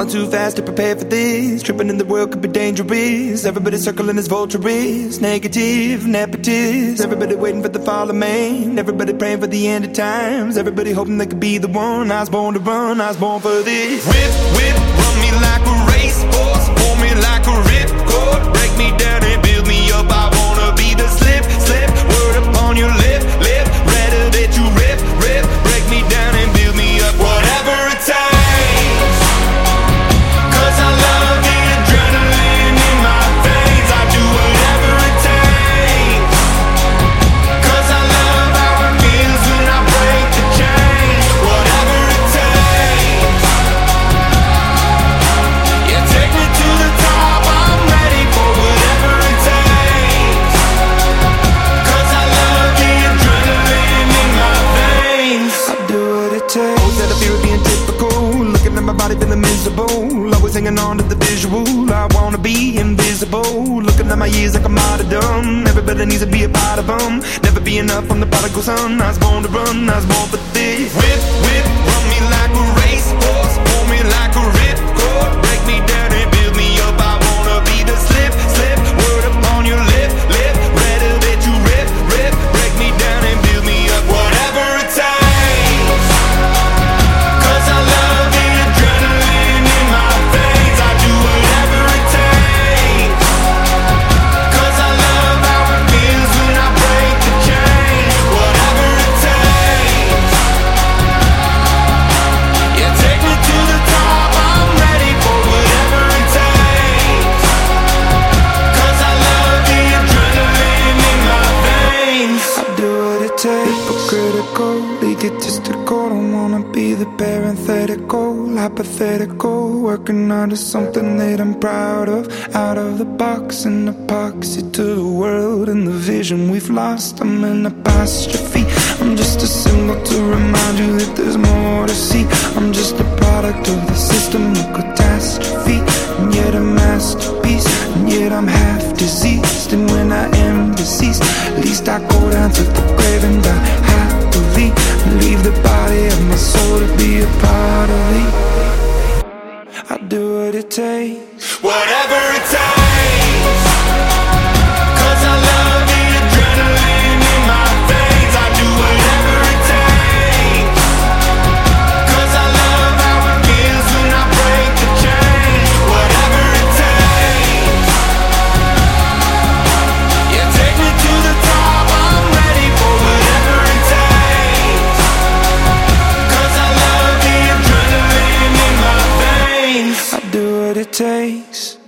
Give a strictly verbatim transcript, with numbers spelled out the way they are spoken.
Falling too fast to prepare for this. Tripping in the world could be dangerous. Everybody circling as vultures. Negative, nepotist. Everybody waiting for the fall of man. Everybody praying for the end of times. Everybody hoping they could be the one. I was born to run, I was born for this. Whip, whip, run me like a racehorse. Pull me like a ripcord. Break me down and build me up. I wanna be the slip, slip. Word upon your lip, lip. Rather that you rip, rip. Break me down and build me up. Whatever it takes. Cause I love the adrenaline in my veins. I do whatever it takes. Cause I love how it feels when I break the chains. Whatever it takes. Yeah, take me to the top. I'm ready for whatever it takes. Cause I love the adrenaline in my veins. I do what it takes. Always had a fear of being typical. Looking at my body feeling miserable. Always hanging on to the visual. I wanna be invisible. Looking at my years like a martyrdom. Everybody needs to be a part of them. Never be enough from the prodigal son. I was born to run, I was born for this. Whip, whip, run me like a racehorse. Pull me like a ripcord. Break me down and build me up. I wanna be the slip, slip. Word upon your lip, lip. Rather that you rip, rip. Break me down and build me up. Whatever it takes. Cause I love the adrenaline in my veins. I do whatever it takes. Cause I love how it feels when I break the chains. Whatever it takes. Yeah, take me to the top. I'm ready for whatever it takes. Cause I love the adrenaline in my veins. I do what it takes. Hypocritical, egotistical. Don't wanna be the parenthetical, hypothetical. Working out of something that I'm proud of. Out of the box, an epoxy to the world and the vision we've lost. I'm an apostrophe. I'm just a symbol to remind you that there's more to see. I'm just a product of the system of catastrophe, and yet a masterpiece. And yet I'm half diseased, and when I am deceased, at least I go down to the grave and die happily, and leave the body of my soul to be a part of me. I do what it takes. Whatever it takes. Cause I love the adrenaline in my veins. I do whatever it takes. Cause I love how it feels when I break the chains. Whatever it takes. Yeah, take me to the top. I'm ready for whatever it takes. Cause I love the adrenaline in my veins. I do what it takes.